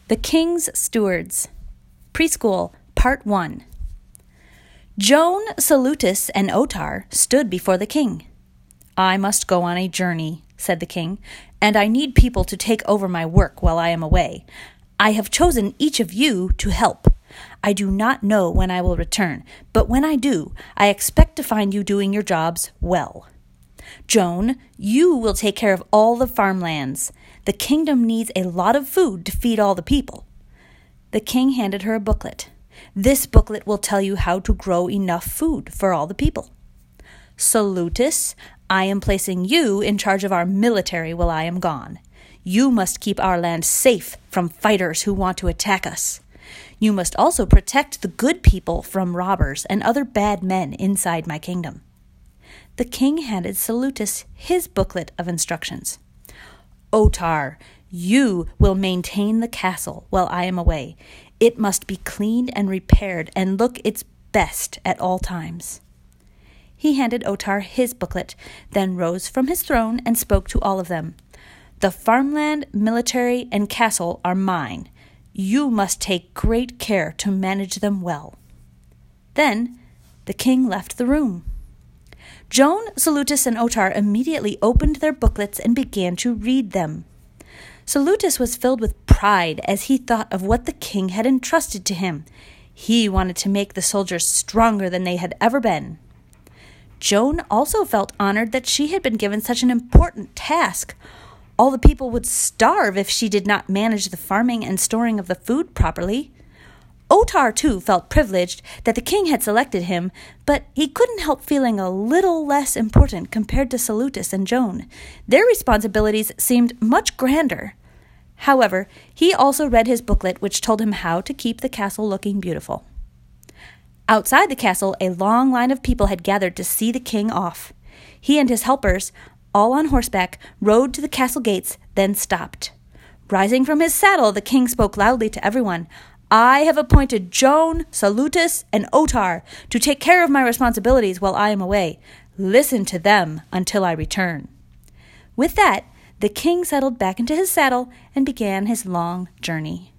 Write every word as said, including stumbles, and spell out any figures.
The King's Stewards. Preschool, Part one. Joan, Salutis, and Otar stood before the king. "I must go on a journey," said the king, "and I need people to take over my work while I am away. I have chosen each of you to help. I do not know when I will return, but when I do, I expect to find you doing your jobs well. Joan, you will take care of all the farmlands. The kingdom needs a lot of food to feed all the people." The king handed her a booklet. "This booklet will tell you how to grow enough food for all the people. Salutis, I am placing you in charge of our military while I am gone. You must keep our land safe from fighters who want to attack us. You must also protect the good people from robbers and other bad men inside my kingdom." The king handed Salutis his booklet of instructions. "Otar, you will maintain the castle while I am away. It must be cleaned and repaired and look its best at all times." He handed Otar his booklet, then rose from his throne and spoke to all of them. "The farmland, military, and castle are mine. You must take great care to manage them well." Then the king left the room. Joan, Salutis, and Otar immediately opened their booklets and began to read them. Salutis was filled with pride as he thought of what the king had entrusted to him. He wanted to make the soldiers stronger than they had ever been. Joan also felt honored that she had been given such an important task. All the people would starve if she did not manage the farming and storing of the food properly. Otar, too, felt privileged that the king had selected him, but he couldn't help feeling a little less important compared to Salutis and Joan. Their responsibilities seemed much grander. However, he also read his booklet, which told him how to keep the castle looking beautiful. Outside the castle, a long line of people had gathered to see the king off. He and his helpers, all on horseback, rode to the castle gates, then stopped. Rising from his saddle, the king spoke loudly to everyone. "I have appointed Joan, Salutis, and Otar to take care of my responsibilities while I am away. Listen to them until I return." With that, the king settled back into his saddle and began his long journey.